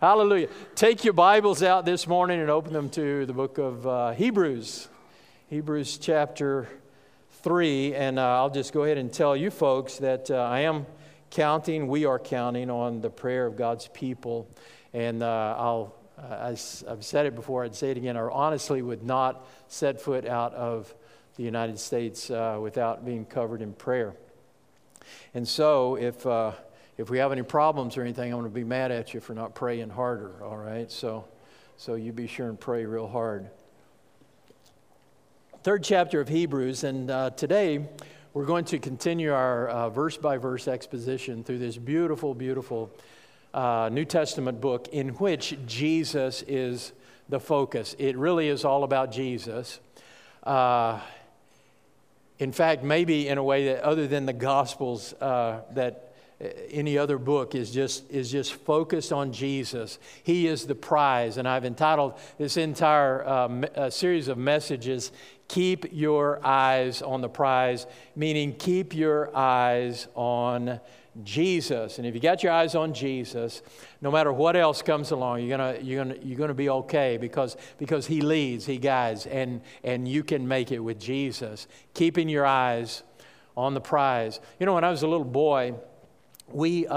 Hallelujah. Take your Bibles out this morning and open them to the book of Hebrews. Hebrews chapter 3. And I'll just go ahead and tell you folks that we are counting on the prayer of God's people. And I've said it before, I'd say it again. I honestly would not set foot out of the United States without being covered in prayer. And so if we have any problems or anything, I'm going to be mad at you for not praying harder, all right? So you be sure and pray real hard. Third chapter of Hebrews, and today we're going to continue our verse-by-verse exposition through this beautiful, beautiful New Testament book in which Jesus is the focus. It really is all about Jesus. In fact, maybe in a way that other than the Gospels, that any other book is just focused on Jesus. He is the prize. And I've entitled this entire series of messages, Keep Your Eyes on the Prize, meaning keep your eyes on Jesus. And if you got your eyes on Jesus, no matter what else comes along, you're gonna be okay because He leads, He guides, and you can make it with Jesus. Keeping your eyes on the prize. You know, when I was a little boy, we used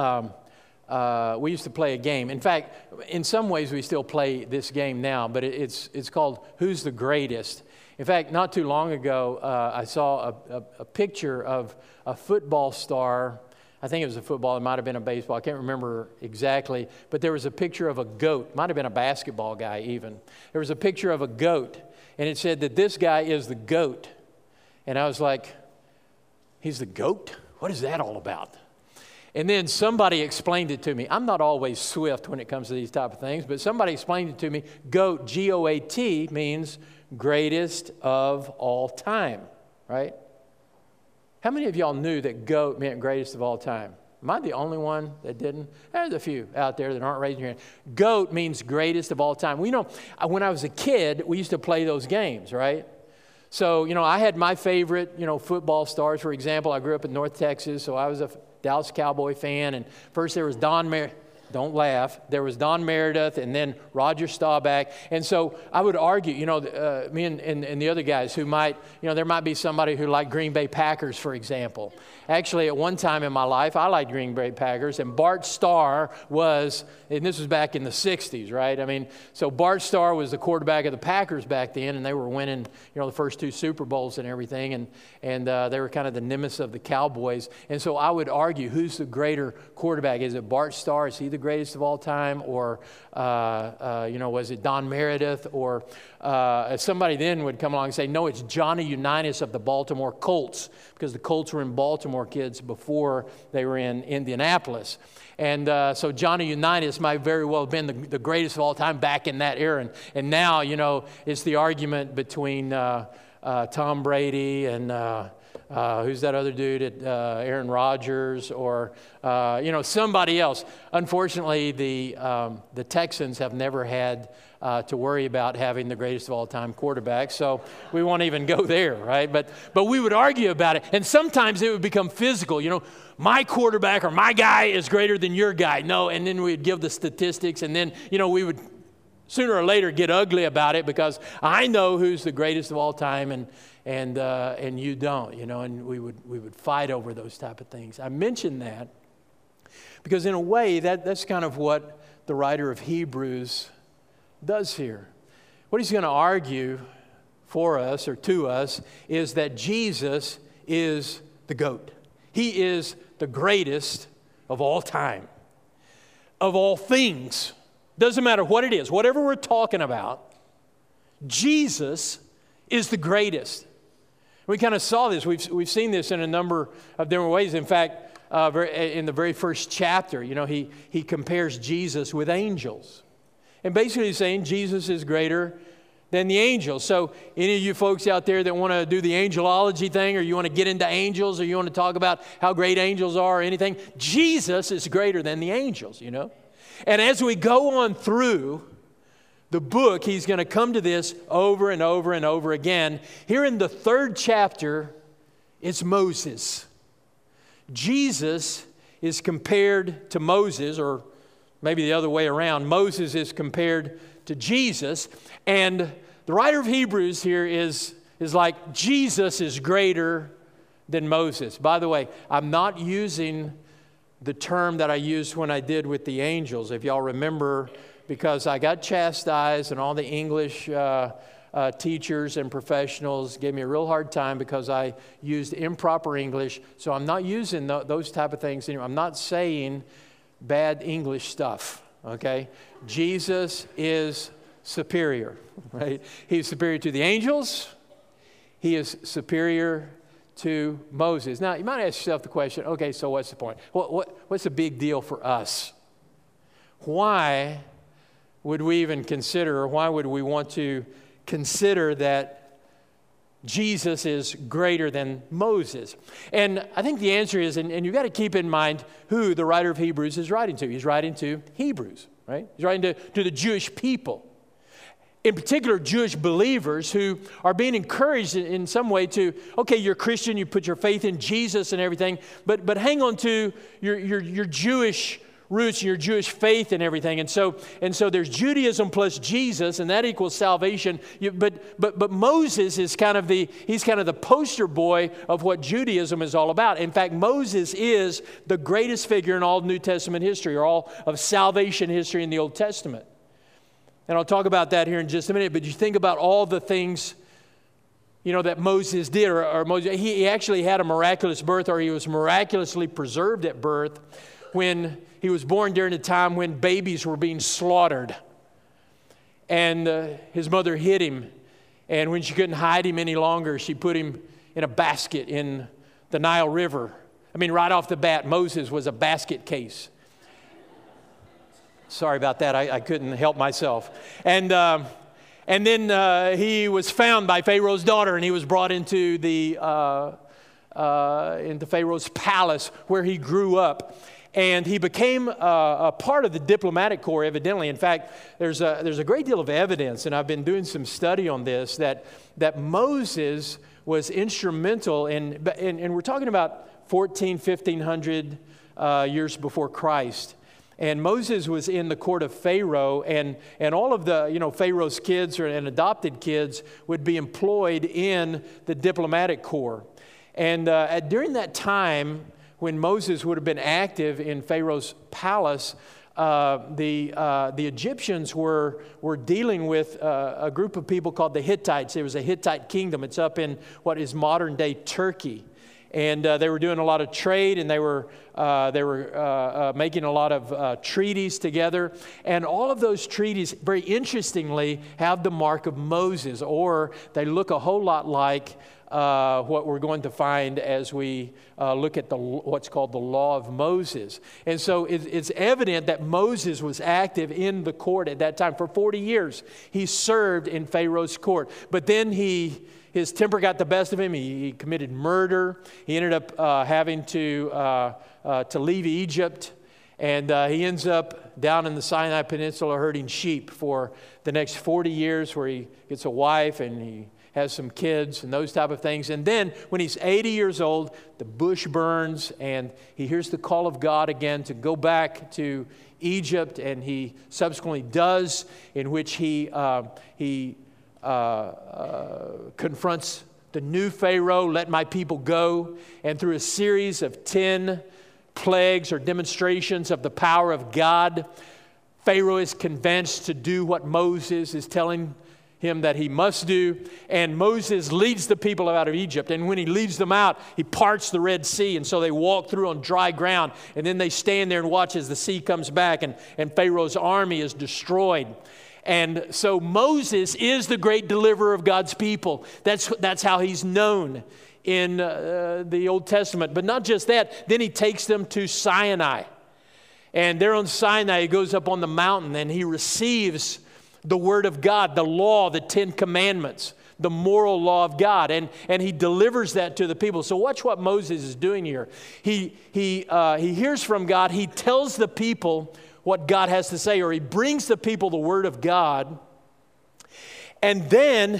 to play a game. In fact, in some ways we still play this game now, but it's called Who's the Greatest? In fact, not too long ago, I saw a picture of a football star. I think it was a football. It might have been a baseball. I can't remember exactly. But there was a picture of a goat. Might have been a basketball guy even. There was a picture of a goat. And it said that this guy is the GOAT. And I was like, he's the GOAT? What is that all about? And then somebody explained it to me. I'm not always swift when it comes to these type of things, but somebody explained it to me. GOAT, G-O-A-T, means greatest of all time, right? How many of y'all knew that GOAT meant greatest of all time? Am I the only one that didn't? There's a few out there that aren't raising your hand. GOAT means greatest of all time. Well, you know, when I was a kid, we used to play those games, right? So, you know, I had my favorite, football stars. For example, I grew up in North Texas, so I was a Dallas Cowboy fan. And first there was Don Meredith. Don't laugh. There was Don Meredith and then Roger Staubach. And so I would argue, me and the other guys who might, there might be somebody who liked Green Bay Packers, for example. Actually, at one time in my life, I liked Green Bay Packers. And Bart Starr was, and this was back in the 60s, right? I mean, so Bart Starr was the quarterback of the Packers back then, and they were winning, the first 2 Super Bowls and everything. And they were kind of the nemesis of the Cowboys. And so I would argue, who's the greater quarterback? Is it Bart Starr? Is he the greatest of all time? Or, was it Don Meredith? Or somebody then would come along and say, no, it's Johnny Unitas of the Baltimore Colts, because the Colts were in Baltimore, kids, before they were in Indianapolis. And so Johnny Unitas might very well have been the greatest of all time back in that era. And now, it's the argument between Tom Brady and who's that other dude, Aaron Rodgers, or somebody else. Unfortunately, the Texans have never had to worry about having the greatest of all time quarterback, so we won't even go there, right? But we would argue about it, and sometimes it would become physical. My quarterback or my guy is greater than your guy. No, and then we'd give the statistics, and then we would sooner or later get ugly about it because I know who's the greatest of all time, and you don't, and we would fight over those type of things. I mention that because in a way that's kind of what the writer of Hebrews does here. What he's going to argue for us or to us is that Jesus is the GOAT. He is the greatest of all time, of all things. Doesn't matter what it is, whatever we're talking about, Jesus is the greatest. We kind of saw this. We've seen this in a number of different ways. In fact, in the very first chapter, he compares Jesus with angels. And basically he's saying Jesus is greater than the angels. So any of you folks out there that want to do the angelology thing, or you want to get into angels, or you want to talk about how great angels are or anything, Jesus is greater than the angels, And as we go on through the book, he's going to come to this over and over and over again. Here in the 3rd chapter, it's Moses. Jesus is compared to Moses, or maybe the other way around. Moses is compared to Jesus, and the writer of Hebrews here is like Jesus is greater than Moses. By the way, I'm not using the term that I used when I did with the angels, if y'all remember, because I got chastised and all the English teachers and professionals gave me a real hard time because I used improper English. So I'm not using those type of things anymore. I'm not saying bad English stuff, okay? Jesus is superior, right? He's superior to the angels. He is superior to Moses. Now, you might ask yourself the question, okay, so what's the point? What's the big deal for us? Why would we even consider, or why would we want to consider that Jesus is greater than Moses? And I think the answer is, and you've got to keep in mind who the writer of Hebrews is writing to. He's writing to Hebrews, right? He's writing to the Jewish people. In particular, Jewish believers who are being encouraged in some way to, okay, you're a Christian, you put your faith in Jesus and everything, but hang on to your Jewish roots, your Jewish faith and everything. And so there's Judaism plus Jesus, and that equals salvation. But Moses is he's kind of the poster boy of what Judaism is all about. In fact, Moses is the greatest figure in all New Testament history, or all of salvation history in the Old Testament. And I'll talk about that here in just a minute, but you think about all the things, that Moses did, or Moses, he actually had a miraculous birth, or he was miraculously preserved at birth when he was born during a time when babies were being slaughtered. And his mother hid him, and when she couldn't hide him any longer, she put him in a basket in the Nile River. I mean, right off the bat, Moses was a basket case. Sorry about that. I couldn't help myself. And then he was found by Pharaoh's daughter, and he was brought into Pharaoh's palace where he grew up. And he became a part of the diplomatic corps, evidently. In fact, there's a great deal of evidence, and I've been doing some study on this, that Moses was instrumental in, and we're talking about 1500 years before Christ. And Moses was in the court of Pharaoh, and all of the, Pharaoh's kids and adopted kids would be employed in the diplomatic corps. And during that time, when Moses would have been active in Pharaoh's palace, the Egyptians were dealing with a group of people called the Hittites. There was a Hittite kingdom. It's up in what is modern-day Turkey. And they were doing a lot of trade, and they were making a lot of treaties together. And all of those treaties, very interestingly, have the mark of Moses, or they look a whole lot like what we're going to find as we look at what's called the Law of Moses. And so it's evident that Moses was active in the court at that time. For 40 years, he served in Pharaoh's court. But then his temper got the best of him. He committed murder. He ended up having to leave Egypt. And he ends up down in the Sinai Peninsula herding sheep for the next 40 years, where he gets a wife and he has some kids and those type of things. And then when he's 80 years old, the bush burns, and he hears the call of God again to go back to Egypt. And he subsequently does, in which he confronts the new Pharaoh, let my people go. And through a series of 10 plagues or demonstrations of the power of God, Pharaoh is convinced to do what Moses is telling him that he must do. And Moses leads the people out of Egypt. And when he leads them out, he parts the Red Sea. And so they walk through on dry ground. And then they stand there and watch as the sea comes back, and Pharaoh's army is destroyed. And so Moses is the great deliverer of God's people. That's how he's known in the Old Testament. But not just that, then he takes them to Sinai. And there on Sinai, he goes up on the mountain, and he receives the Word of God, the law, the 10 Commandments, the moral law of God. And he delivers that to the people. So watch what Moses is doing here. He hears from God. He tells the people what God has to say, or he brings the people the Word of God. And then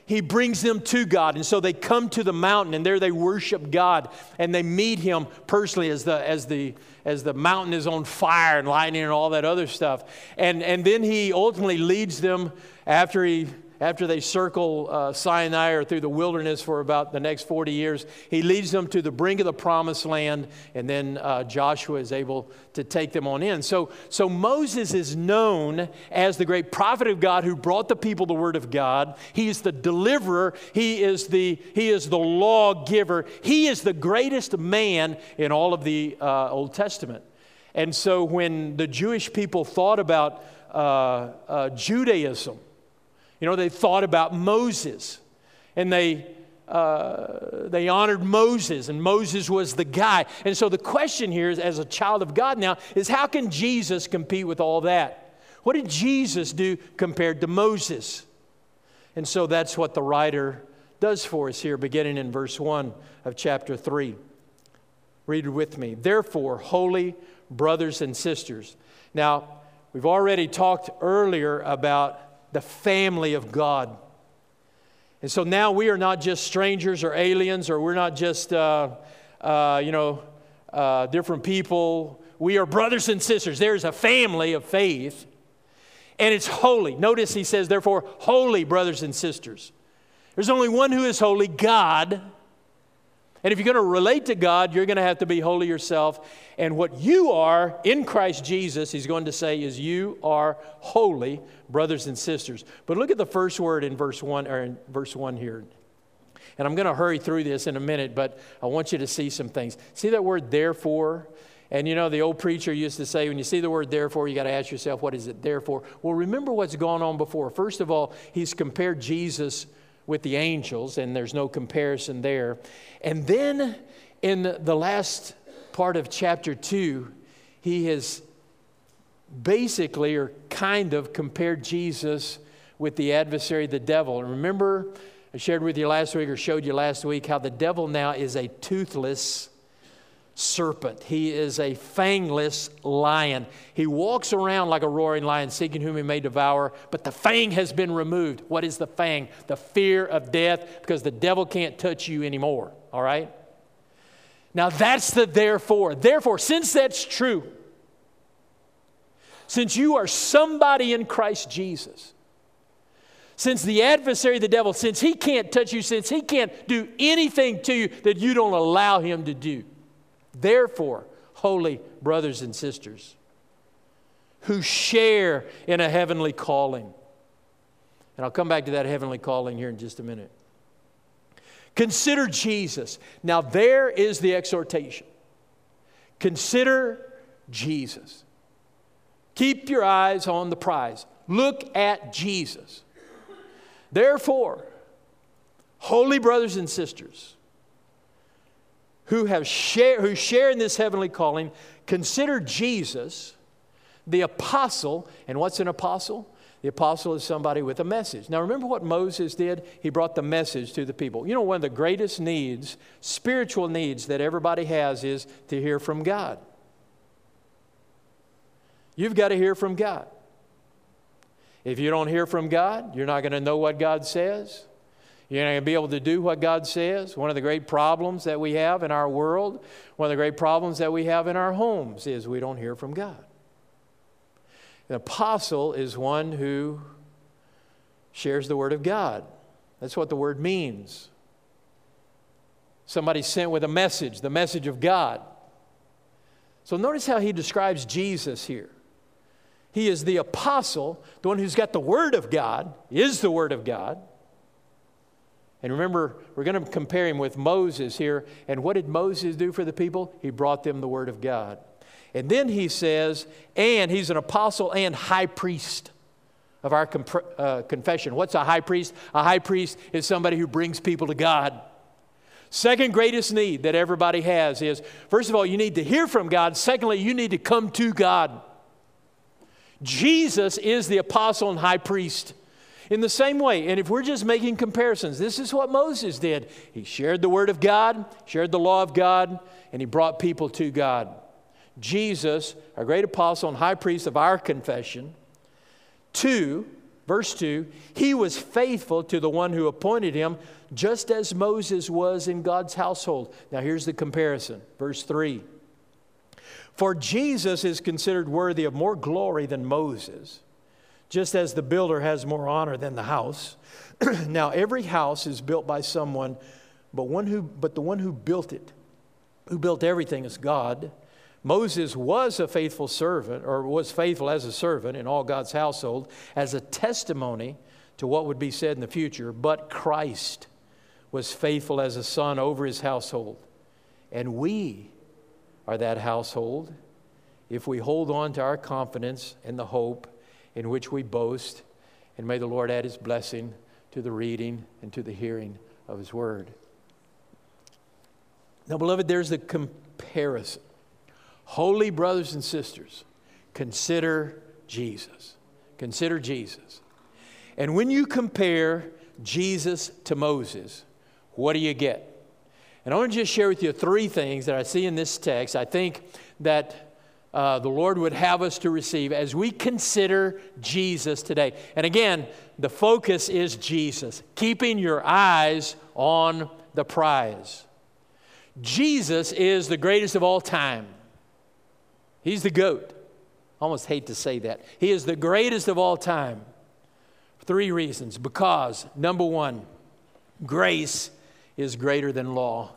He brings them to God. And so they come to the mountain, and there they worship God, and they meet Him personally as the mountain is on fire and lightning and all that other stuff. And then He ultimately leads them after they circle Sinai or through the wilderness for about the next 40 years. He leads them to the brink of the promised land, and then Joshua is able to take them on in. So Moses is known as the great prophet of God who brought the people the word of God. He is the deliverer. He is the lawgiver. He is the greatest man in all of the Old Testament. And so when the Jewish people thought about Judaism, they thought about Moses, and they honored Moses, and Moses was the guy. And so the question here is, as a child of God now, is how can Jesus compete with all that? What did Jesus do compared to Moses? And so that's what the writer does for us here, beginning in verse 1 of chapter 3. Read it with me. Therefore, holy brothers and sisters. Now, we've already talked earlier about the family of God. And so now we are not just strangers or aliens, or we're not just, different people. We are brothers and sisters. There's a family of faith, and it's holy. Notice he says, therefore, holy brothers and sisters. There's only one who is holy, God. And if you're going to relate to God, you're going to have to be holy yourself. And what you are in Christ Jesus, he's going to say, is you are holy, brothers and sisters. But look at the first word in verse 1 here. And I'm going to hurry through this in a minute, but I want you to see some things. See that word therefore? And the old preacher used to say, when you see the word therefore, you got to ask yourself, what is it there for? Well, remember what's gone on before. First of all, he's compared Jesus with the angels, and there's no comparison there. And then in the last part of chapter 2, he has basically or kind of compared Jesus with the adversary, the devil. And remember, I shared with you last week, or showed you last week, how the devil now is a toothless serpent. He is a fangless lion. He walks around like a roaring lion, seeking whom he may devour, but the fang has been removed. What is the fang? The fear of death, because the devil can't touch you anymore, all right? Now that's the therefore. Therefore, since that's true, since you are somebody in Christ Jesus, since the adversary, the devil, since he can't touch you, since he can't do anything to you that you don't allow him to do, therefore, holy brothers and sisters who share in a heavenly calling. And I'll come back to that heavenly calling here in just a minute. Consider Jesus. Now there is the exhortation. Consider Jesus. Keep your eyes on the prize. Look at Jesus. Therefore, holy brothers and sisters who share in this heavenly calling, consider Jesus, the apostle. And what's an apostle? The apostle is somebody with a message. Now remember what Moses did? He brought the message to the people. One of the greatest needs, spiritual needs that everybody has, is to hear from God. You've got to hear from God. If you don't hear from God, you're not going to know what God says. You're not going to be able to do what God says. One of the great problems that we have in our world, one of the great problems that we have in our homes is we don't hear from God. An apostle is one who shares the word of God. That's what the word means. Somebody sent with a message, the message of God. So notice how he describes Jesus here. He is the apostle, the one who's got the word of God, is the word of God. And remember, we're going to compare him with Moses here. And what did Moses do for the people? He brought them the word of God. And then he says, and he's an apostle and high priest of our confession. What's a high priest? A high priest is somebody who brings people to God. Second greatest need that everybody has is, first of all, you need to hear from God. Secondly, you need to come to God. Jesus is the apostle and high priest. In the same way, and if we're just making comparisons, this is what Moses did. He shared the word of God, shared the law of God, and he brought people to God. Jesus, our great apostle and high priest of our confession. 2, Verse 2, he was faithful to the one who appointed him, just as Moses was in God's household. Now here's the comparison. Verse 3, for Jesus is considered worthy of more glory than Moses, just as the builder has more honor than the house. Now every house is built by someone, but the one who built it, who built everything, is God. Moses was a faithful servant, or was faithful as a servant in all God's household, as a testimony to what would be said in the future. But Christ was faithful as a son over his household. And we are that household if we hold on to our confidence and the hope in which we boast. And may the Lord add his blessing to the reading and to the hearing of his word. Now, beloved, there's the comparison. Holy brothers and sisters, consider Jesus. Consider Jesus. And when you compare Jesus to Moses, what do you get? And I want to just share with you three things that I see in this text. I think that the Lord would have us to receive as we consider Jesus today. And again, the focus is Jesus, keeping your eyes on the prize. Jesus is the greatest of all time. He's the GOAT. I almost hate to say that. He is the greatest of all time. For three reasons. Because, number one, grace is greater than law.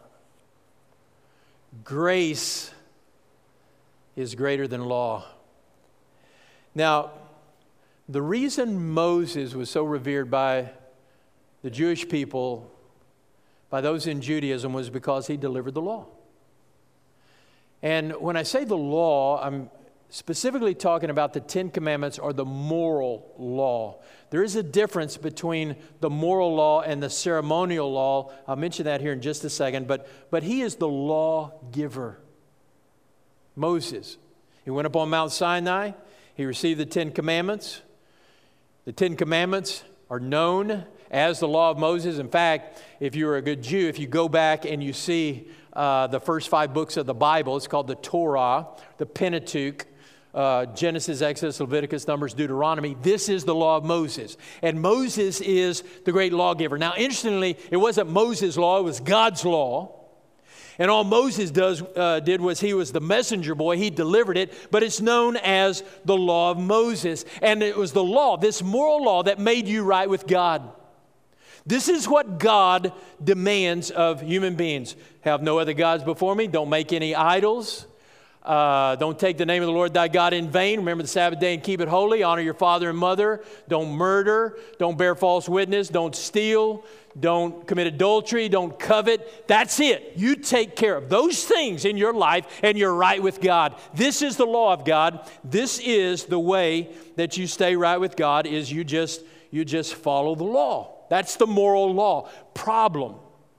Grace is greater than law. Now, the reason Moses was so revered by the Jewish people, by those in Judaism, was because he delivered the law. And when I say the law, I'm specifically talking about the Ten Commandments or the moral law. There is a difference between the moral law and the ceremonial law. I'll mention that here in just a second. But he is the lawgiver. Moses. He went up on Mount Sinai. He received the Ten Commandments. The Ten Commandments are known as the law of Moses. In fact, if you're a good Jew, if you go back and you see the first 5 books of the Bible, it's called the Torah, the Pentateuch, Genesis, Exodus, Leviticus, Numbers, Deuteronomy. This is the law of Moses. And Moses is the great lawgiver. Now, interestingly, it wasn't Moses' law, it was God's law. And all Moses did was he was the messenger boy. He delivered it, but it's known as the law of Moses. And it was the law, this moral law, that made you right with God. This is what God demands of human beings. Have no other gods before me. Don't make any idols. Don't take the name of the Lord thy God in vain. Remember the Sabbath day and keep it holy. Honor your father and mother. Don't murder. Don't bear false witness. Don't steal. Don't commit adultery. Don't covet. That's it. You take care of those things in your life and you're right with God. This is the law of God. This is the way that you stay right with God, is you just follow the law. That's the moral law. Problem.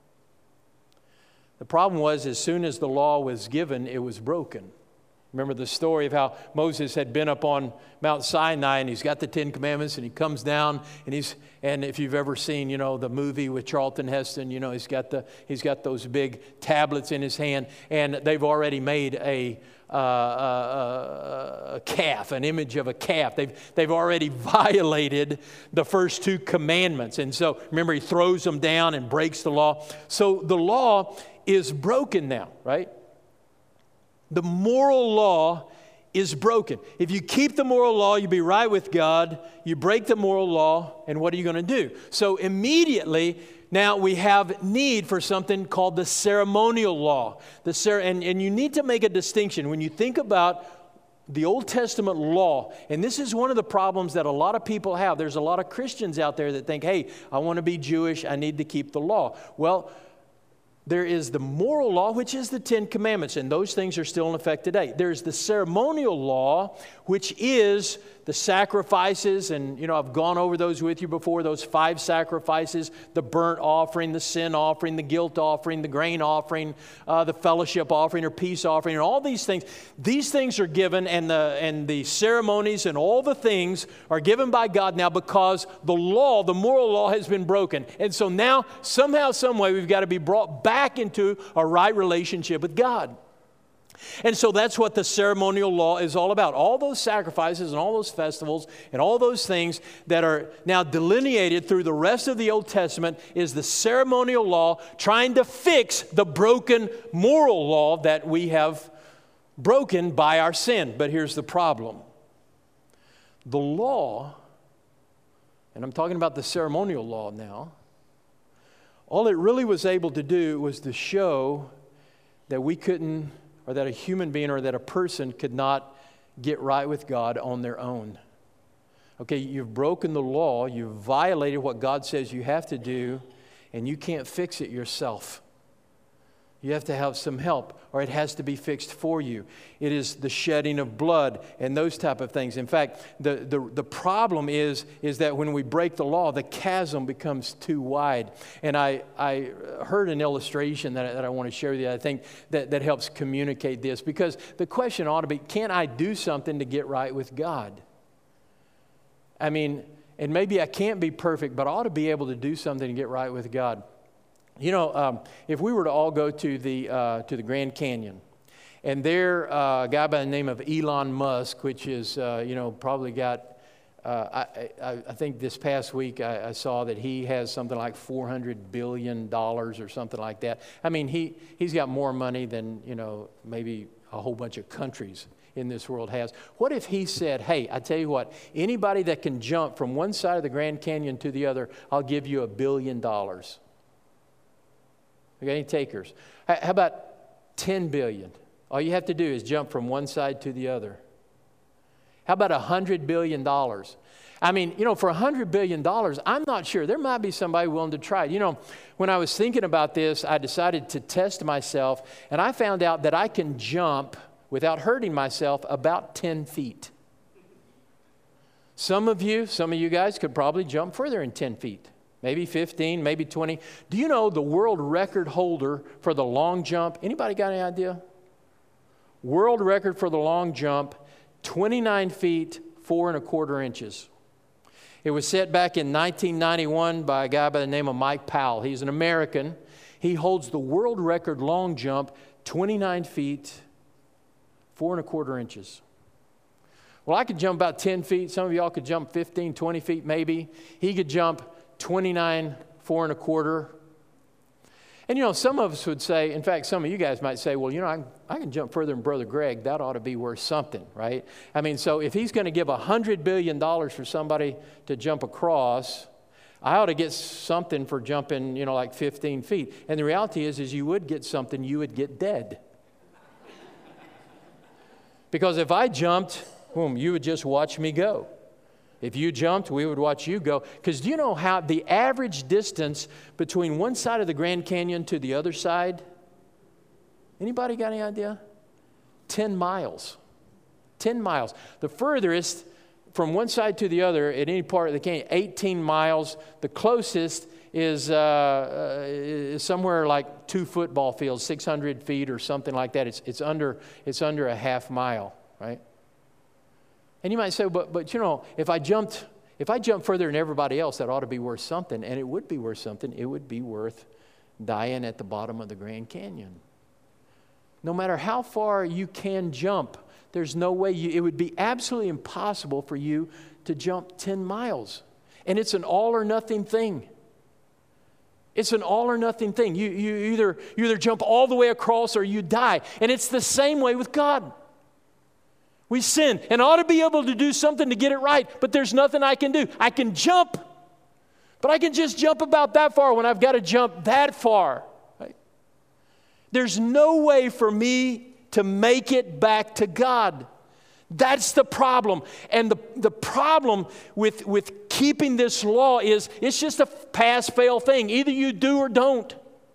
The problem was, as soon as the law was given, it was broken. Remember the story of how Moses had been up on Mount Sinai and he's got the Ten Commandments and he comes down and if you've ever seen, the movie with Charlton Heston, he's got those big tablets in his hand, and they've already made a calf, an image of a calf. They've already violated the first 2 commandments. And so remember, he throws them down and breaks the law. So the law is broken now, right? The moral law is broken. If you keep the moral law, you'll be right with God. You break the moral law, and what are you going to do? So immediately, now we have need for something called the ceremonial law. And you need to make a distinction. When you think about the Old Testament law, and this is one of the problems that a lot of people have. There's a lot of Christians out there that think, hey, I want to be Jewish, I need to keep the law. Well, there is the moral law, which is the Ten Commandments, and those things are still in effect today. There's the ceremonial law, which is the sacrifices, and I've gone over those with you before, those 5 sacrifices: the burnt offering, the sin offering, the guilt offering, the grain offering, the fellowship offering or peace offering, and all these things. These things are given, and the ceremonies and all the things are given by God now, because the law, the moral law, has been broken. And so now, somehow, some way, we've got to be brought back into a right relationship with God. And so that's what the ceremonial law is all about. All those sacrifices and all those festivals and all those things that are now delineated through the rest of the Old Testament is the ceremonial law trying to fix the broken moral law that we have broken by our sin. But here's the problem. The law, and I'm talking about the ceremonial law now, all it really was able to do was to show that we couldn't, or that a human being or that a person could not get right with God on their own. Okay, you've broken the law, you've violated what God says you have to do, and you can't fix it yourself. You have to have some help, or it has to be fixed for you. It is the shedding of blood and those type of things. In fact, the problem is that when we break the law, the chasm becomes too wide. And I heard an illustration that I want to share with you. I think that helps communicate this. Because the question ought to be, can I do something to get right with God? I mean, and maybe I can't be perfect, but I ought to be able to do something to get right with God. You know, if we were to all go to the Grand Canyon, and there a guy by the name of Elon Musk, which is probably got, I think this past week I saw that he has something like $400 billion or something like that. I mean, he's got more money than maybe a whole bunch of countries in this world has. What if he said, hey, I tell you what, anybody that can jump from one side of the Grand Canyon to the other, I'll give you $1 billion. You got any takers? How about 10 billion? All you have to do is jump from one side to the other. How about $100 billion? I mean, for $100 billion, I'm not sure. There might be somebody willing to try it. When I was thinking about this, I decided to test myself, and I found out that I can jump without hurting myself about 10 feet. Some of you guys could probably jump further than 10 feet. Maybe 15, maybe 20. Do you know the world record holder for the long jump? Anybody got any idea? World record for the long jump, 29 feet, 4¼ inches. It was set back in 1991 by a guy by the name of Mike Powell. He's an American. He holds the world record long jump, 29 feet, 4¼ inches. Well, I could jump about 10 feet. Some of y'all could jump 15, 20 feet maybe. He could jump 29, 4¼ And some of us would say, in fact, some of you guys might say, well, I can jump further than Brother Greg. That ought to be worth something, right? I mean, so if he's going to give $100 billion for somebody to jump across, I ought to get something for jumping, like 15 feet. And the reality is you would get something, you would get dead. Because if I jumped, you would just watch me go. If you jumped, we would watch you go. Because do you know how the average distance between one side of the Grand Canyon to the other side? Anybody got any idea? 10 miles. 10 miles. The furthest from one side to the other at any part of the canyon, 18 miles. The closest is somewhere like 2 football fields, 600 feet or something like that. It's under a half mile, right? And you might say, but if I jumped further than everybody else, that ought to be worth something. And it would be worth something. It would be worth dying at the bottom of the Grand Canyon. No matter how far you can jump, there's no way it would be absolutely impossible for you to jump 10 miles. And it's an all or nothing thing. It's an all or nothing thing. You either jump all the way across or you die. And it's the same way with God. We sin and ought to be able to do something to get it right, but there's nothing I can do. I can jump, but I can just jump about that far when I've got to jump that far. Right? There's no way for me to make it back to God. That's the problem. And the problem with keeping this law is it's just a pass-fail thing. Either you do or don't.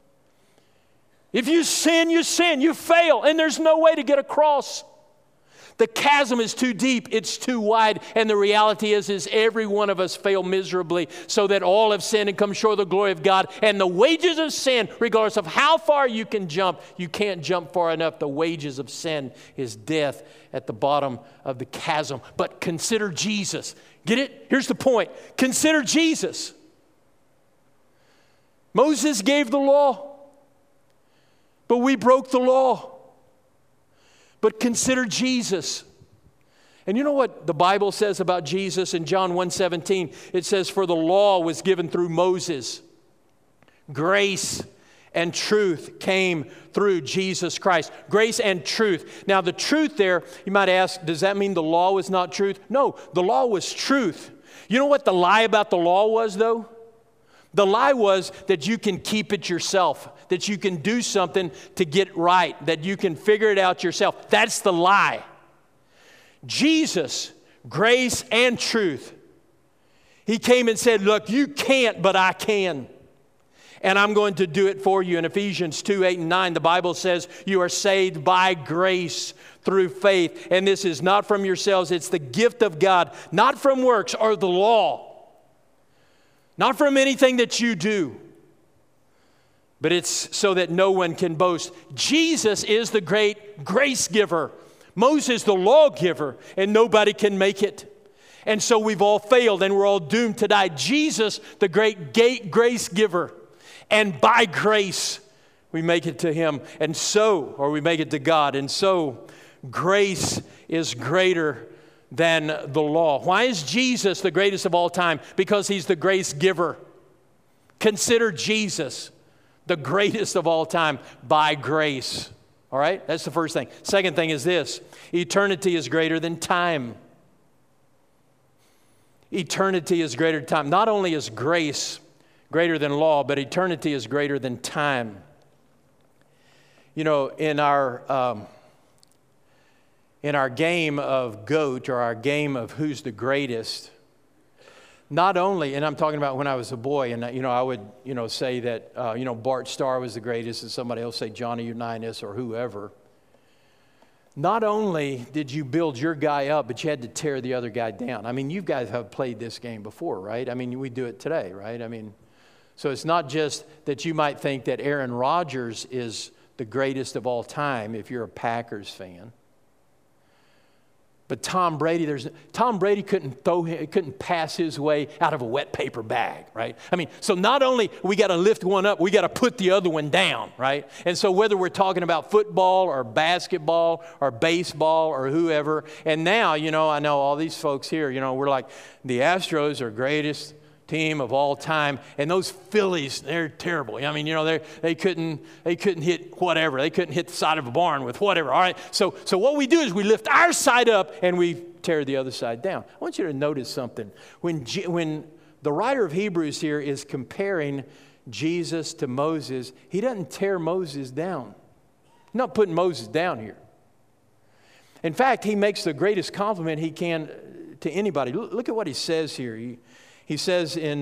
If you sin, you fail, and there's no way to get across. The chasm is too deep, it's too wide, and the reality is every one of us fail miserably, so that all have sinned and come short of the glory of God. And the wages of sin, regardless of how far you can jump, you can't jump far enough. The wages of sin is death at the bottom of the chasm. But consider Jesus. Get it? Here's the point. Consider Jesus. Moses gave the law, but we broke the law. But consider Jesus. And you know what the Bible says about Jesus in John 1:17? It says, for the law was given through Moses. Grace and truth came through Jesus Christ. Grace and truth. Now the truth there, you might ask, does that mean the law was not truth? No, the law was truth. You know what the lie about the law was, though? The lie was that you can keep it yourself, that you can do something to get right, that you can figure it out yourself. That's the lie. Jesus, grace and truth. He came and said, look, you can't, but I can. And I'm going to do it for you. In Ephesians 2:8-9, the Bible says you are saved by grace through faith. And this is not from yourselves. It's the gift of God, not from works or the law. Not from anything that you do. But it's so that no one can boast. Jesus is the great grace giver. Moses the lawgiver. And nobody can make it. And so we've all failed and we're all doomed to die. Jesus, the great grace giver. And by grace, we make it to Him. And so, or we make it to God. And so, grace is greater than the law. Why is Jesus the greatest of all time? Because He's the grace giver. Consider Jesus the greatest of all time by grace. All right? That's the first thing. Second thing is this. Eternity is greater than time. Eternity is greater than time. Not only is grace greater than law, but eternity is greater than time. You know, in our game of GOAT, or our game of who's the greatest, not only, and I'm talking about when I was a boy, and I would say that Bart Starr was the greatest, and somebody else say Johnny Unitas or whoever. Not only did you build your guy up, but you had to tear the other guy down. I mean, you guys have played this game before, right? I mean, we do it today, right? I mean, so it's not just that you might think that Aaron Rodgers is the greatest of all time if you're a Packers fan. But Tom Brady couldn't pass his way out of a wet paper bag, right? I mean, so not only we got to lift one up, we got to put the other one down, right? And so whether we're talking about football or basketball or baseball or whoever, and now, I know all these folks here, we're like, the Astros are greatest team of all time, and those Phillies, they're terrible. I mean, they couldn't hit whatever. They couldn't hit the side of a barn with whatever. All right. So what we do is we lift our side up and we tear the other side down. I want you to notice something. When the writer of Hebrews here is comparing Jesus to Moses, he doesn't tear Moses down. He's not putting Moses down here. In fact, he makes the greatest compliment he can to anybody. Look at what he says here. He says in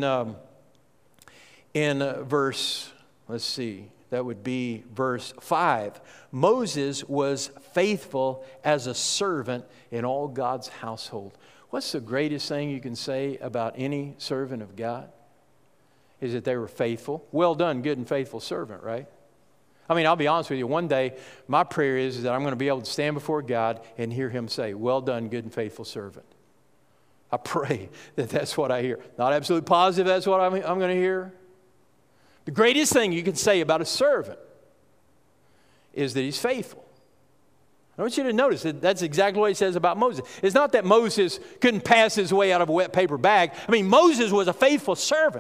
verse, let's see, that would be verse 5. Moses was faithful as a servant in all God's household. What's the greatest thing you can say about any servant of God? Is that they were faithful. Well done, good and faithful servant, right? I mean, I'll be honest with you. One day, my prayer is that I'm going to be able to stand before God and hear Him say, well done, good and faithful servant. I pray that that's what I hear. Not absolutely positive that's what I'm going to hear. The greatest thing you can say about a servant is that he's faithful. I want you to notice that that's exactly what he says about Moses. It's not that Moses couldn't pass his way out of a wet paper bag. I mean, Moses was a faithful servant.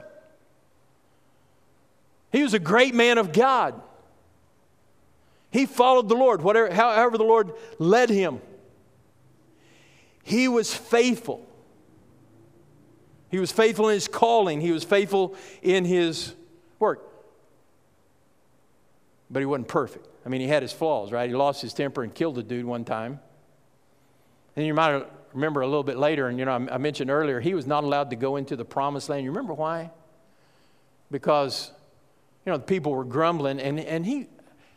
He was a great man of God. He followed the Lord, however the Lord led him. He was faithful. He was faithful in his calling. He was faithful in his work. But he wasn't perfect. I mean, he had his flaws, right? He lost his temper and killed a dude one time. And you might remember a little bit later, and I mentioned earlier, he was not allowed to go into the promised land. You remember why? Because, the people were grumbling, and he...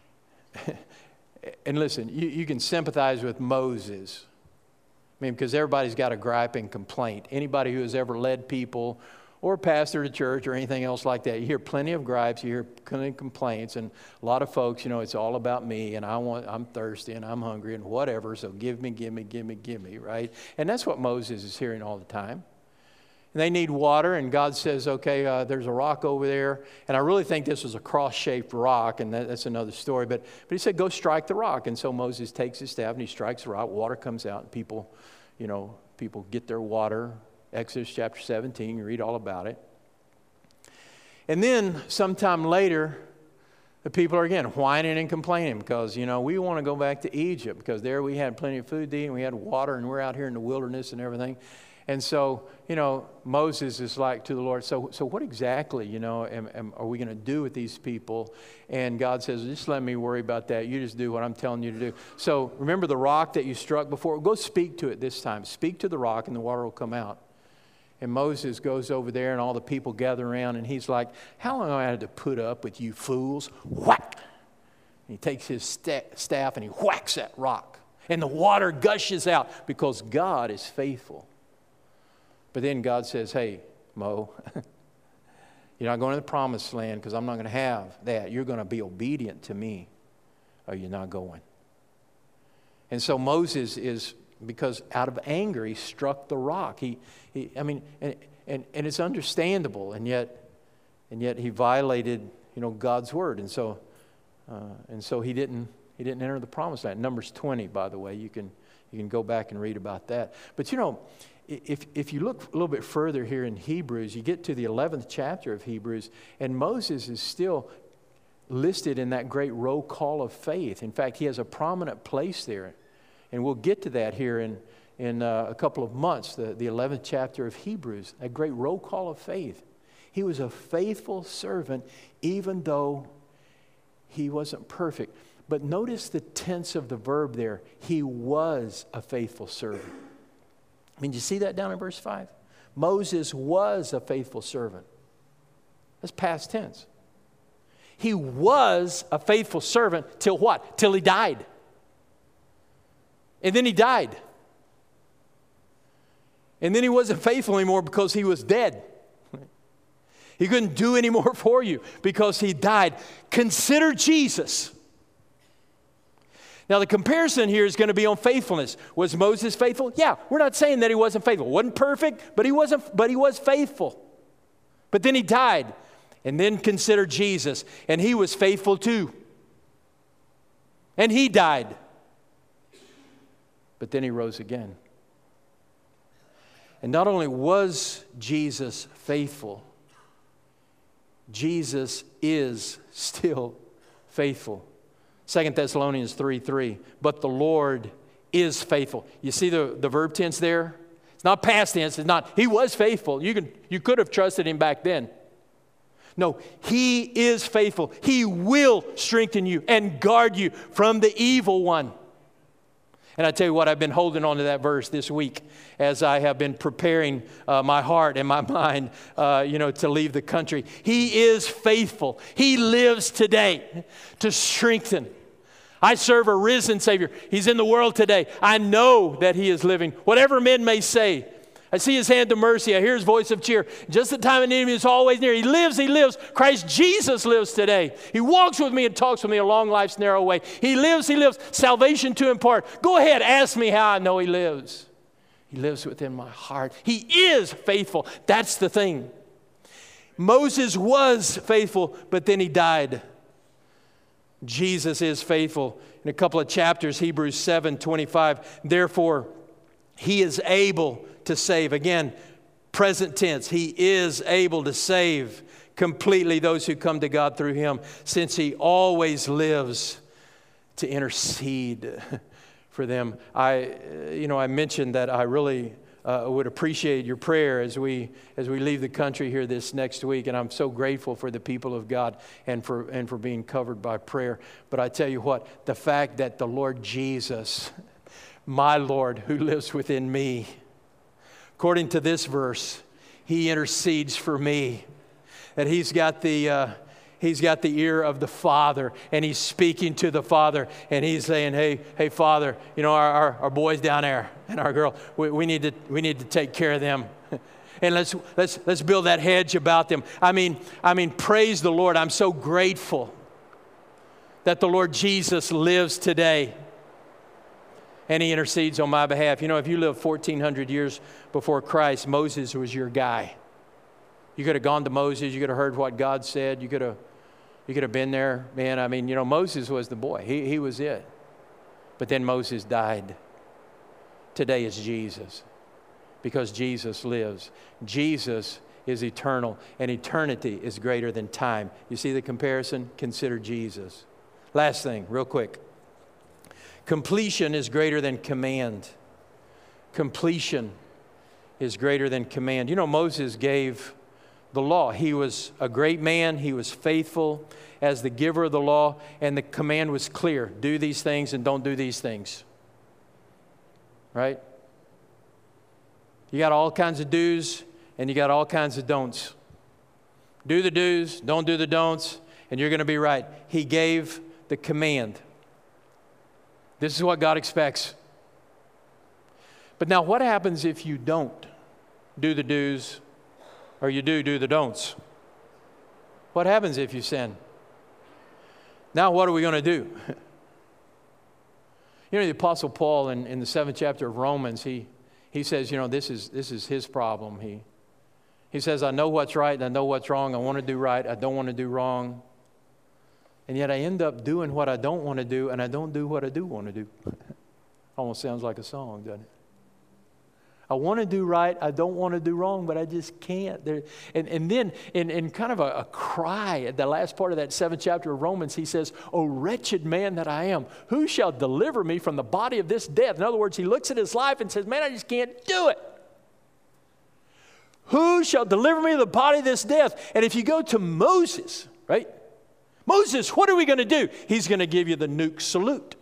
and listen, you can sympathize with Moses. I mean, because everybody's got a gripe and complaint. Anybody who has ever led people or pastored a church or anything else like that, you hear plenty of gripes, you hear plenty of complaints, and a lot of folks, it's all about me, and I'm thirsty, and I'm hungry, and whatever, so give me, right? And that's what Moses is hearing all the time. And they need water, and God says, okay, there's a rock over there. And I really think this was a cross-shaped rock, and that's another story. But he said, go strike the rock. And so Moses takes his staff, and he strikes the rock. Water comes out, and people get their water. Exodus chapter 17, you read all about it. And then sometime later, the people are again whining and complaining because, we want to go back to Egypt because there we had plenty of food to eat and we had water and we're out here in the wilderness and everything. And so, Moses is like to the Lord, so what exactly, are we going to do with these people? And God says, just let me worry about that. You just do what I'm telling you to do. So remember the rock that you struck before? Go speak to it this time. Speak to the rock and the water will come out. And Moses goes over there and all the people gather around and he's like, how long have I had to put up with you fools? Whack! And he takes his staff and he whacks that rock. And the water gushes out because God is faithful. But then God says, hey, Mo, you're not going to the promised land because I'm not going to have that. You're going to be obedient to me or you're not going. And so Moses is, because out of anger, he struck the rock. And it's understandable, and yet he violated, God's word. And so he didn't enter the promised land. Numbers 20, by the way, you can go back and read about that. But if you look a little bit further here in Hebrews, you get to the 11th chapter of Hebrews, and Moses is still listed in that great roll call of faith. In fact, he has a prominent place there. And we'll get to that here in a couple of months, the 11th chapter of Hebrews, a great roll call of faith. He was a faithful servant even though he wasn't perfect. But notice the tense of the verb there. He was a faithful servant. Do you see that down in verse 5? Moses was a faithful servant. That's past tense. He was a faithful servant till what? Till he died. And then he died. And then he wasn't faithful anymore because he was dead. He couldn't do any more for you because he died. Consider Jesus. Now the comparison here is going to be on faithfulness. Was Moses faithful? Yeah, we're not saying that he wasn't faithful. Wasn't perfect, but he was faithful. But then he died. And then consider Jesus. And he was faithful too. And he died. But then he rose again. And not only was Jesus faithful, Jesus is still faithful. 2 Thessalonians 3:3, but the Lord is faithful. You see the verb tense there? It's not past tense. It's not, he was faithful. You could have trusted him back then. No, he is faithful. He will strengthen you and guard you from the evil one. And I tell you what, I've been holding on to that verse this week as I have been preparing my heart and my mind, to leave the country. He is faithful. He lives today to strengthen. I serve a risen Savior. He's in the world today. I know that he is living. Whatever men may say, I see his hand of mercy. I hear his voice of cheer. Just the time of need is always near. He lives, he lives. Christ Jesus lives today. He walks with me and talks with me along life's narrow way. He lives, he lives. Salvation to impart. Go ahead, ask me how I know he lives. He lives within my heart. He is faithful. That's the thing. Moses was faithful, but then he died. Jesus is faithful. In a couple of chapters, Hebrews 7:25, therefore, he is able to save. Again, present tense. He is able to save completely those who come to God through him, since he always lives to intercede for them. I mentioned that I really would appreciate your prayer as we leave the country here this next week, and I'm so grateful for the people of God and for being covered by prayer. But I tell you what, the fact that the Lord Jesus, my Lord who lives within me, according to this verse, he intercedes for me, that he's got the ear of the Father, and he's speaking to the Father, and he's saying, hey Father, our boys down there and our girl, we need to take care of them. And let's build that hedge about them. I mean, praise the Lord. I'm so grateful that the Lord Jesus lives today. And he intercedes on my behalf. You know, if you live 1,400 years before Christ, Moses was your guy. You could have gone to Moses. You could have heard what God said. You could have been there. Man, I mean, you know, Moses was the boy. He was it. But then Moses died. Today is Jesus, because Jesus lives. Jesus is eternal, and eternity is greater than time. You see the comparison? Consider Jesus. Last thing, real quick. Completion is greater than command. Completion is greater than command. You know, Moses gave the law. He was a great man. He was faithful as the giver of the law, and the command was clear. Do these things and don't do these things. Right? You got all kinds of do's and you got all kinds of don'ts. Do the do's, don't do the don'ts, and you're going to be right. He gave the command. This is what God expects. But now what happens if you don't do the do's or you do the don'ts? What happens if you sin? Now what are we going to do? You know, the Apostle Paul in the 7th chapter of Romans, he says, you know, this is his problem. He says, I know what's right and I know what's wrong. I want to do right. I don't want to do wrong. And yet I end up doing what I don't want to do, and I don't do what I do want to do. Almost sounds like a song, doesn't it? I want to do right. I don't want to do wrong, but I just can't. And then in kind of a cry at the last part of that 7th chapter of Romans, he says, "O wretched man that I am, who shall deliver me from the body of this death?" In other words, he looks at his life and says, man, I just can't do it. Who shall deliver me from the body of this death? And if you go to Moses, right? Moses, what are we going to do? He's going to give you the nuke salute.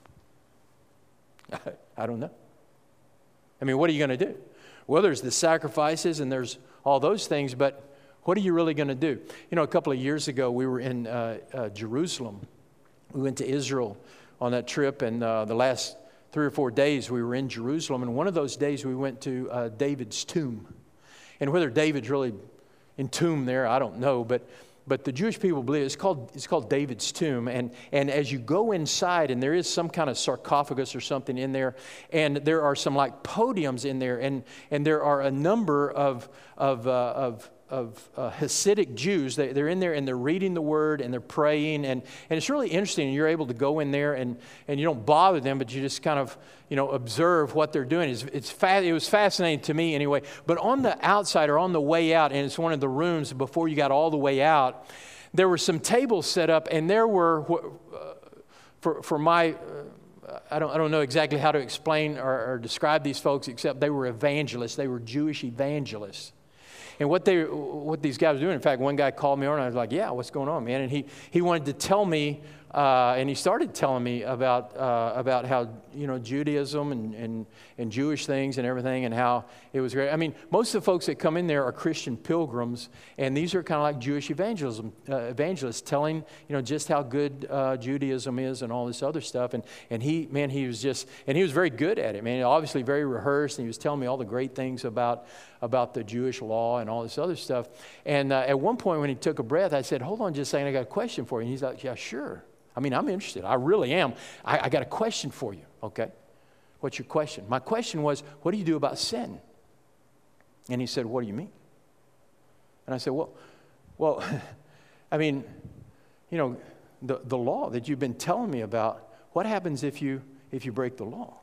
I don't know. I mean, what are you going to do? Well, there's the sacrifices and there's all those things, but what are you really going to do? You know, a couple of years ago, we were in Jerusalem. We went to Israel on that trip, and the last 3 or 4 days we were in Jerusalem. And one of those days we went to David's tomb. And whether David's really entombed there, I don't know, but the Jewish people believe it's called David's tomb. And as you go inside, and there is some kind of sarcophagus or something in there, and there are some like podiums in there, and there are a number of Hasidic Jews. They're in there and they're reading the word and they're praying, and it's really interesting. And you're able to go in there and you don't bother them, but you just kind of observe what they're doing. It was fascinating to me anyway. But on the outside or on the way out, and it's one of the rooms before you got all the way out, there were some tables set up, and there were for my I don't know exactly how to explain or describe these folks, except they were evangelists. They were Jewish evangelists. And what these guys were doing, in fact, one guy called me over and I was like, yeah, what's going on, man? And he wanted to tell me, and he started telling me about how, Judaism and Jewish things and everything, and how it was great. I mean, most of the folks that come in there are Christian pilgrims, and these are kind of like Jewish evangelists telling, just how good Judaism is and all this other stuff. And he was very good at it, man. Obviously very rehearsed, and he was telling me all the great things about the Jewish law and all this other stuff. And at one point when he took a breath, I said, hold on just a second, I got a question for you. And he's like, yeah, sure. I mean, I'm interested. I really am. I got a question for you. Okay. What's your question? My question was, what do you do about sin? And he said, what do you mean? And I said, well, I mean, the law that you've been telling me about, what happens if you break the law?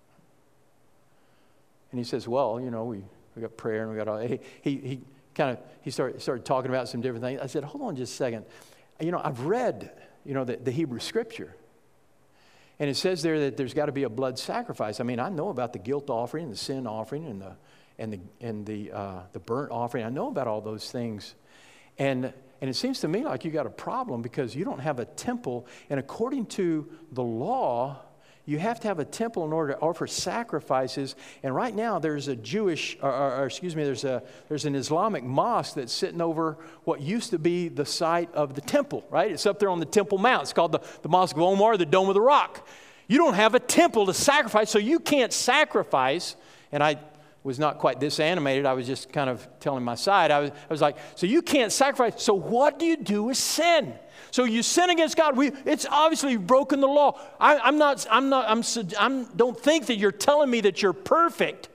And he says, well, we got prayer and we got all. He started talking about some different things. I said, hold on just a second. I've read, the Hebrew Scripture, and it says there that there's got to be a blood sacrifice. I mean, I know about the guilt offering, and the sin offering, and the burnt offering. I know about all those things, and it seems to me like you got a problem because you don't have a temple, and according to the law, you have to have a temple in order to offer sacrifices. And right now there's a there's an Islamic mosque that's sitting over what used to be the site of the temple, right? It's up there on the Temple Mount. It's called the Mosque of Omar, the Dome of the Rock. You don't have a temple to sacrifice, so you can't sacrifice. And I was not quite this animated. I was just kind of telling my side. I was like, so you can't sacrifice. So what do you do with sin? So you sin against God. It's obviously broken the law. I don't think that you're telling me that you're perfect.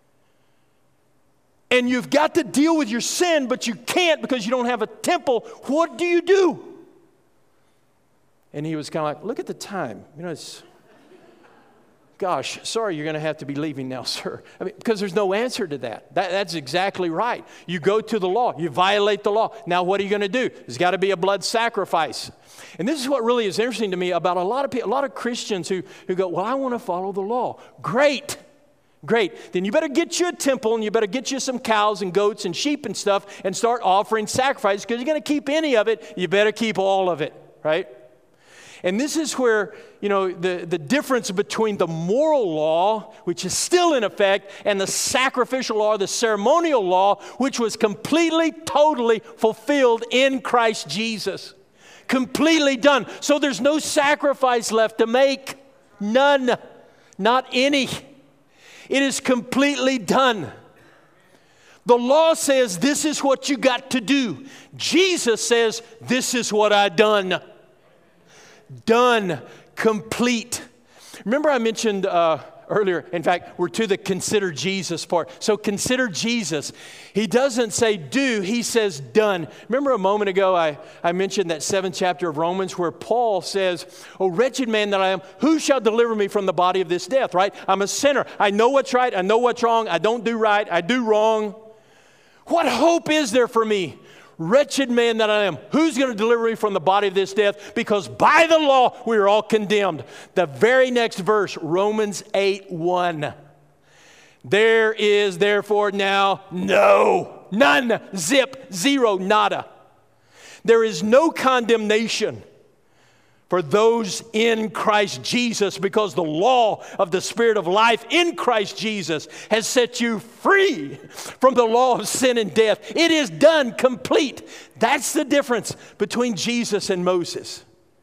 And you've got to deal with your sin, but you can't because you don't have a temple. What do you do? And he was kind of like, look at the time. It's... Gosh, sorry, you're going to have to be leaving now, sir. Because there's no answer to that. That's exactly right. You go to the law. You violate the law. Now, what are you going to do? There's got to be a blood sacrifice. And this is what really is interesting to me about a lot of people, a lot of Christians who go, well, I want to follow the law. Great. Then you better get you a temple, and you better get you some cows and goats and sheep and stuff and start offering sacrifice, because you're going to keep any of it. You better keep all of it, right? And this is where, the difference between the moral law, which is still in effect, and the sacrificial law, the ceremonial law, which was completely, totally fulfilled in Christ Jesus. Completely done. So there's no sacrifice left to make. None. Not any. It is completely done. The law says this is what you got to do. Jesus says this is what I done. Done, complete. Remember I mentioned earlier, in fact, we're to the consider Jesus part. So consider Jesus. He doesn't say do, he says done. Remember a moment ago I mentioned that 7th chapter of Romans where Paul says, oh, wretched man that I am, who shall deliver me from the body of this death, right? I'm a sinner. I know what's right. I know what's wrong. I don't do right. I do wrong. What hope is there for me? Wretched man that I am, who's going to deliver me from the body of this death? Because by the law, we are all condemned. The very next verse, Romans 8:1. There is therefore now none, zip, zero, nada. There is no condemnation for those in Christ Jesus, because the law of the Spirit of life in Christ Jesus has set you free from the law of sin and death. It is done, complete. That's the difference between Jesus and Moses.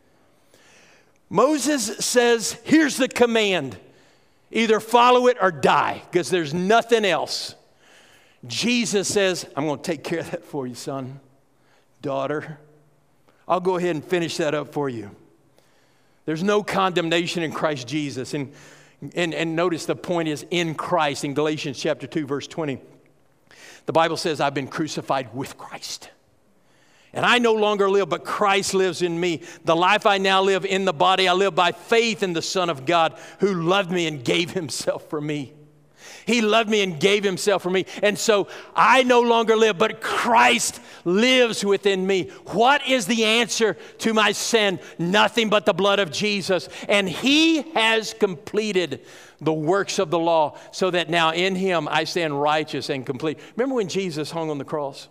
Moses says, here's the command. Either follow it or die, because there's nothing else. Jesus says, I'm going to take care of that for you, son, daughter. I'll go ahead and finish that up for you. There's no condemnation in Christ Jesus. And notice the point is in Christ. In Galatians chapter 2, verse 20, the Bible says, I've been crucified with Christ. And I no longer live, but Christ lives in me. The life I now live in the body, I live by faith in the Son of God who loved me and gave himself for me. He loved me and gave himself for me. And so I no longer live, but Christ lives within me. What is the answer to my sin? Nothing but the blood of Jesus. And he has completed the works of the law so that now in him I stand righteous and complete. Remember when Jesus hung on the cross?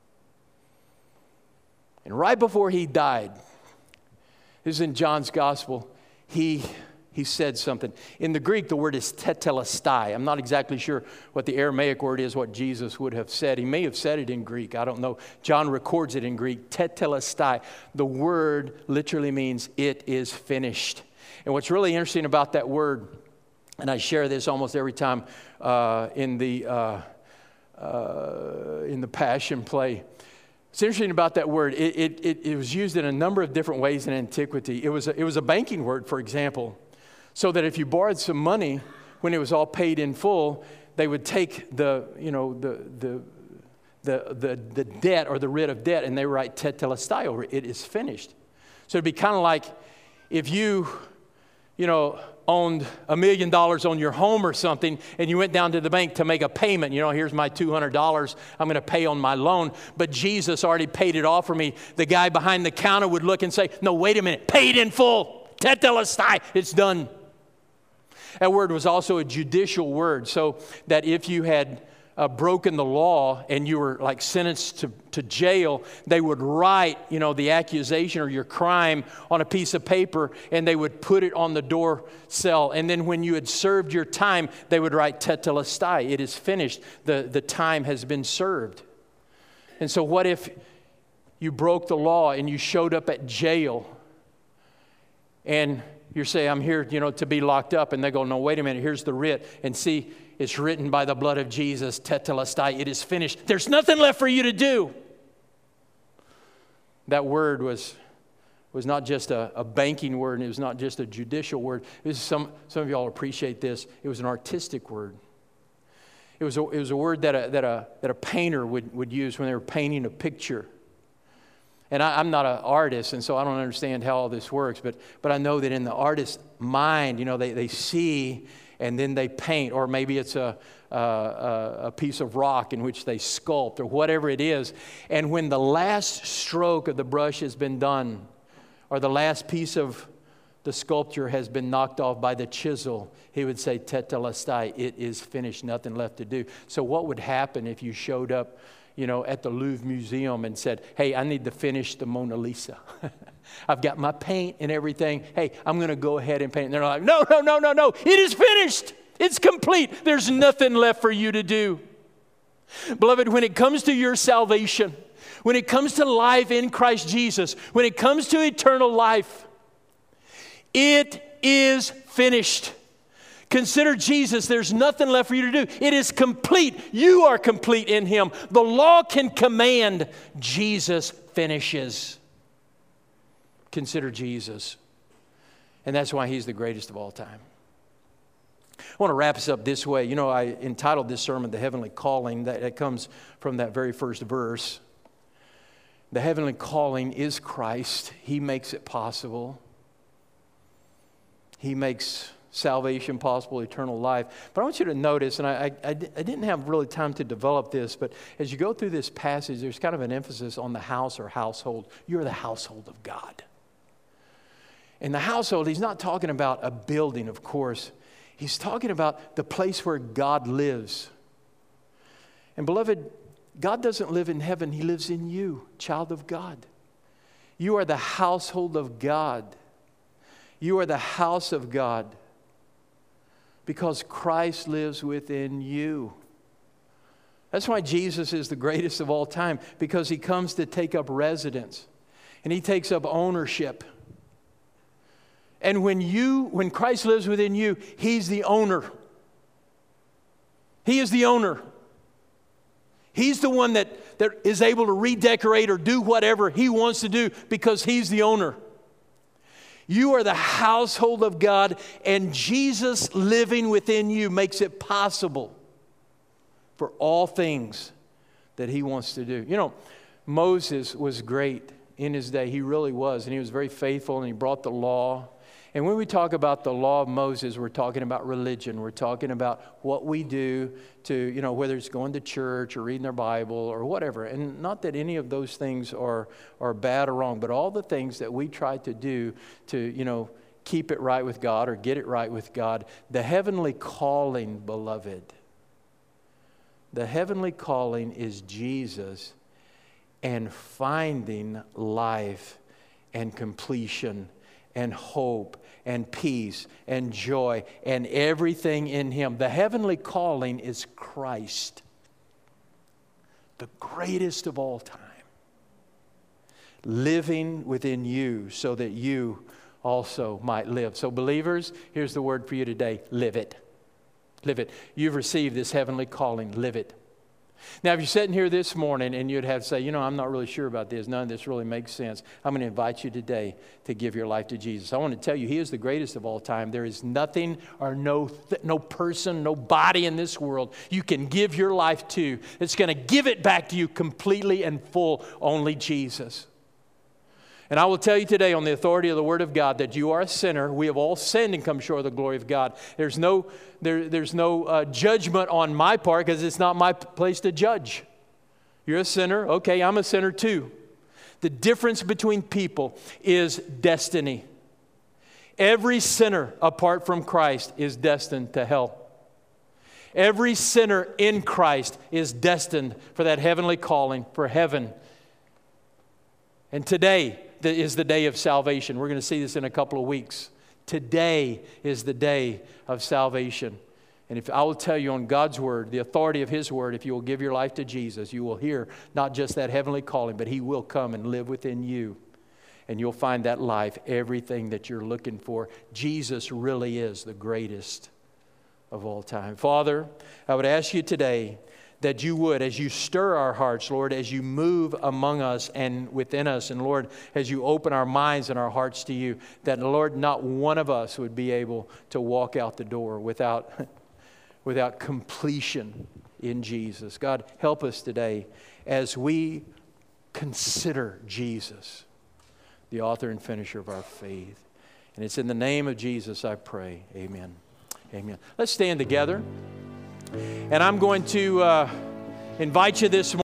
And right before he died, this is in John's gospel, he said something. In the Greek, the word is tetelestai. I'm not exactly sure what the Aramaic word is, what Jesus would have said. He may have said it in Greek. I don't know. John records it in Greek. Tetelestai. The word literally means it is finished. And what's really interesting about that word, and I share this almost every time in the Passion play. It's interesting about that word. It was used in a number of different ways in antiquity. It was a banking word, for example. So that if you borrowed some money, when it was all paid in full, they would take the debt or the writ of debt, and they would write tetelestai over it. It is finished. So it'd be kind of like if you owned $1 million on your home or something, and you went down to the bank to make a payment. Here's my $200 I'm going to pay on my loan, but Jesus already paid it off for me. The guy behind the counter would look and say, no, wait a minute, paid in full. Tetelestai, it's done. That word was also a judicial word, so that if you had broken the law and you were like sentenced to jail, they would write, the accusation or your crime on a piece of paper, and they would put it on the door cell. And then when you had served your time, they would write tetelestai. It is finished. The time has been served. And so what if you broke the law and you showed up at jail and you say, I'm here, to be locked up. And they go, no, wait a minute, here's the writ. And see, it's written by the blood of Jesus, tetelestai, it is finished. There's nothing left for you to do. That word was not just a banking word, and it was not just a judicial word. Some of y'all appreciate this. It was an artistic word. It was a word that a painter would use when they were painting a picture. And I'm not an artist, and so I don't understand how all this works, but I know that in the artist's mind, they see and then they paint, or maybe it's a piece of rock in which they sculpt, or whatever it is. And when the last stroke of the brush has been done, or the last piece of the sculpture has been knocked off by the chisel, he would say, tetelestai, it is finished, nothing left to do. So what would happen if you showed up, at the Louvre Museum and said, hey, I need to finish the Mona Lisa. I've got my paint and everything. Hey, I'm going to go ahead and paint. And they're like, no. It is finished. It's complete. There's nothing left for you to do. Beloved, when it comes to your salvation, when it comes to life in Christ Jesus, when it comes to eternal life, it is finished. Consider Jesus. There's nothing left for you to do. It is complete. You are complete in Him. The law can command. Jesus finishes. Consider Jesus. And that's why He's the greatest of all time. I want to wrap this up this way. I entitled this sermon, The Heavenly Calling. That comes from that very first verse. The heavenly calling is Christ. He makes it possible. He makes salvation possible, eternal life. But I want you to notice, and I didn't have really time to develop this, but as you go through this passage, there's kind of an emphasis on the house or household. You're the household of God. In the household, He's not talking about a building, of course. He's talking about the place where God lives. And beloved, God doesn't live in heaven. He lives in you, child of God. You are the household of God. You are the house of God because Christ lives within you. That's why Jesus is the greatest of all time, because He comes to take up residence and He takes up ownership. And when Christ lives within you, He's the owner. He is the owner. He's the one that is able to redecorate or do whatever He wants to do because He's the owner. You are the household of God, and Jesus living within you makes it possible for all things that He wants to do. Moses was great in his day. He really was, and he was very faithful, and he brought the law. And when we talk about the law of Moses, we're talking about religion. We're talking about what we do to, whether it's going to church or reading their Bible or whatever. And not that any of those things are bad or wrong, but all the things that we try to do to, keep it right with God or get it right with God. The heavenly calling, beloved, the heavenly calling is Jesus and finding life and completion and hope and peace and joy and everything in Him. The heavenly calling is Christ, the greatest of all time, living within you so that you also might live. So believers, here's the word for you today. Live it. Live it. You've received this heavenly calling. Live it. Now, if you're sitting here this morning and you'd have to say, I'm not really sure about this. None of this really makes sense. I'm going to invite you today to give your life to Jesus. I want to tell you, He is the greatest of all time. There is nothing or no person, no body in this world you can give your life to that's going to give it back to you completely and full. Only Jesus. And I will tell you today on the authority of the Word of God that you are a sinner. We have all sinned and come short of the glory of God. There's no judgment on my part because it's not my place to judge. You're a sinner. Okay, I'm a sinner too. The difference between people is destiny. Every sinner apart from Christ is destined to hell. Every sinner in Christ is destined for that heavenly calling, for heaven. And today is the day of salvation. We're going to see this in a couple of weeks. Today is the day of salvation. And if I will tell you on God's Word, the authority of His Word, if you will give your life to Jesus, you will hear not just that heavenly calling, but He will come and live within you. And you'll find that life, everything that you're looking for. Jesus really is the greatest of all time. Father, I would ask you today that you would, as you stir our hearts, Lord, as you move among us and within us, and Lord, as you open our minds and our hearts to you, that, Lord, not one of us would be able to walk out the door without completion in Jesus. God, help us today as we consider Jesus, the author and finisher of our faith. And it's in the name of Jesus I pray. Amen. Amen. Let's stand together. And I'm going to invite you this morning.